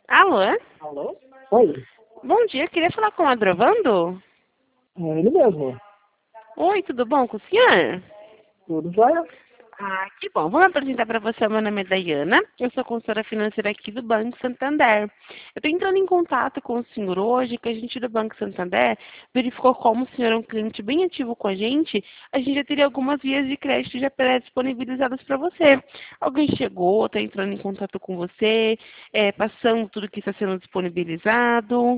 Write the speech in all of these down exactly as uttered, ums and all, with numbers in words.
Alô? Alô? Oi, Bom dia, queria falar com o Adrovando? é ele mesmo. Oi, tudo bom com o senhor? Tudo jóia? Ah, que bom. Vou me apresentar para você. Meu nome é Dayana. Eu sou consultora financeira aqui do Banco Santander. Eu estou entrando em contato com o senhor hoje, que a gente do Banco Santander verificou como o senhor é um cliente bem ativo com a gente. A gente já teria algumas vias de crédito já pré-disponibilizadas para você. Alguém chegou, está entrando em contato com você, é, passando tudo que está sendo disponibilizado.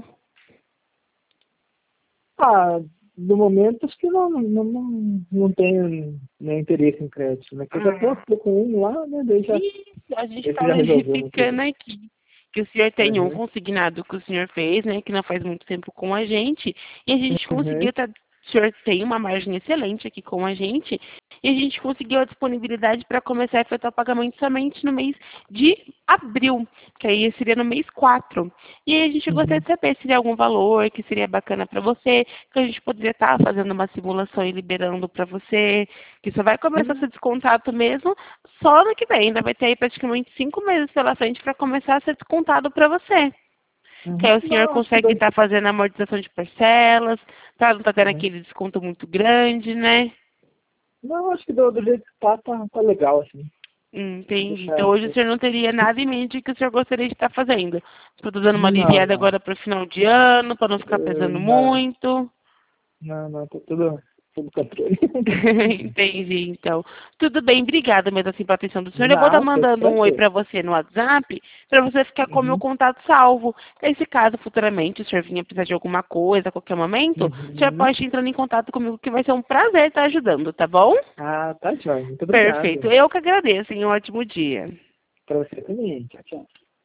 Ah, no momento acho que não, não, não, não tenho nem interesse em crédito, né? Porque eu já Ah, tô com um lá, né? Daí já, isso, a gente esse está já resolveu meu verificando problema. aqui que o senhor tem um Uhum. consignado que o senhor fez, né, que não faz muito tempo com a gente, e a gente Uhum. conseguiu, tá, o senhor tem uma margem excelente aqui com a gente, e a gente conseguiu a disponibilidade para começar a efetuar o pagamento somente no mês de abril, que aí seria no mês quatro. E aí a gente gostaria Uhum. de saber se teria algum valor que seria bacana para você, que a gente poderia estar fazendo uma simulação e liberando para você, que só vai começar a ser Uhum. descontado mesmo só ano que vem. Ainda vai ter aí praticamente cinco meses pela frente para começar a ser descontado para você. Que aí Uhum. o senhor Não, acho que consegue dois. estar fazendo a amortização de parcelas, tá? Não está tendo Uhum. aquele desconto muito grande, né? Não, acho que do, do jeito que tá, tá, tá legal, assim. Hum, Entendi. Então Deixar. hoje o senhor não teria nada em mente que o senhor gostaria de estar fazendo. Estou dando uma Não, aliviada não. agora para o final de ano, para não ficar Eh, pesando Não, muito. não, não, tá tudo, tudo controle. Entendi, então. Tudo bem, obrigada mesmo assim pela atenção do senhor. Eu vou estar Não, eu que mandando um oi agradeço. para você no WhatsApp, para você ficar com o meu Uhum. contato salvo. Nesse caso, futuramente, o senhor vinha precisar de alguma coisa a qualquer momento, o senhor Uhum. pode estar entrando em contato comigo, que vai ser um prazer estar ajudando, tá bom? Ah, tá, joia. Muito Perfeito. obrigado. Eu que agradeço, hein? Um ótimo dia. Para você também. Tchau, tchau.